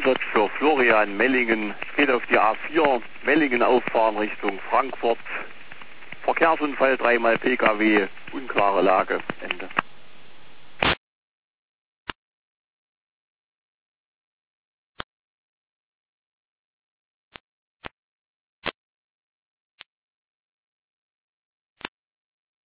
Einsatz für Florian Mellingen. Geht auf die A4, Mellingen auffahren Richtung Frankfurt. Verkehrsunfall, 3-mal Pkw, unklare Lage.